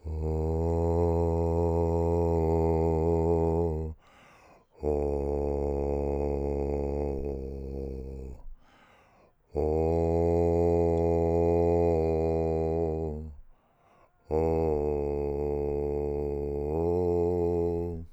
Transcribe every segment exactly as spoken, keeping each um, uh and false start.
Oh, oh, oh, oh.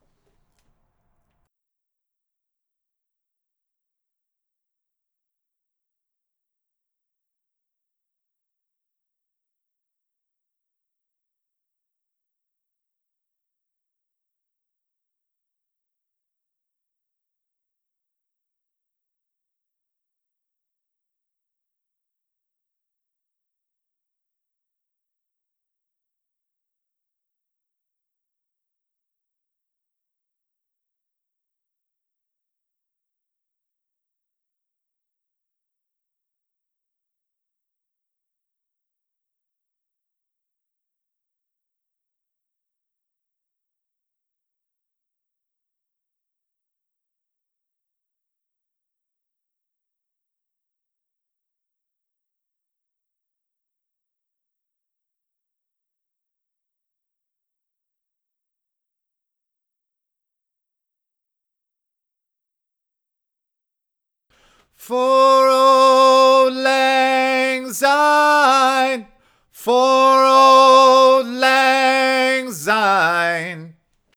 For Auld Lang Syne, for Auld Lang Syne.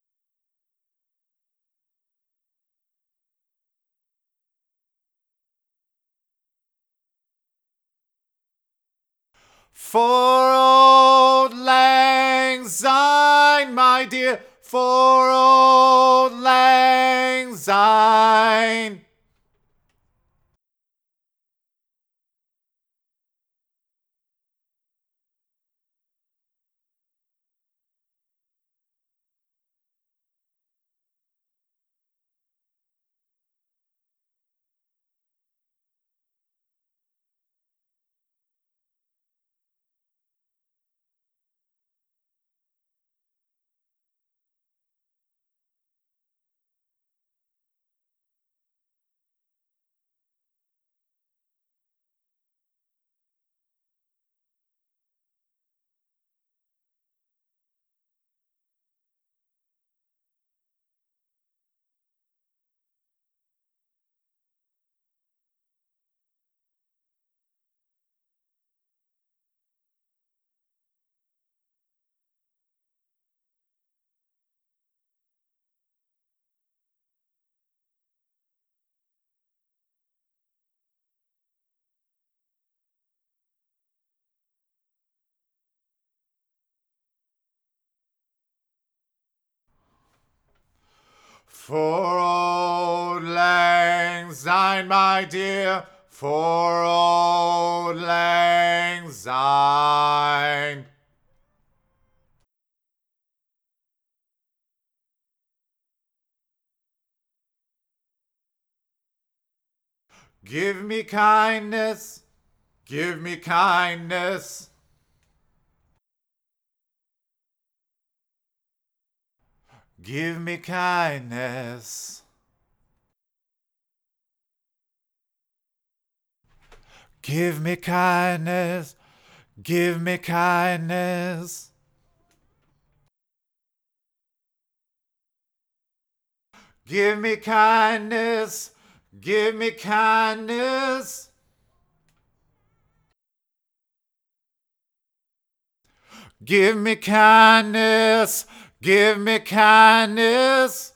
For Auld Lang Syne, my dear, for Auld Lang Syne. For Auld Lang Syne, my dear, for Auld Lang Syne. Give me kindness, give me kindness. Give me kindness. Give me kindness. Give me kindness. Give me kindness. Give me kindness. Give me kindness. Give me kindness.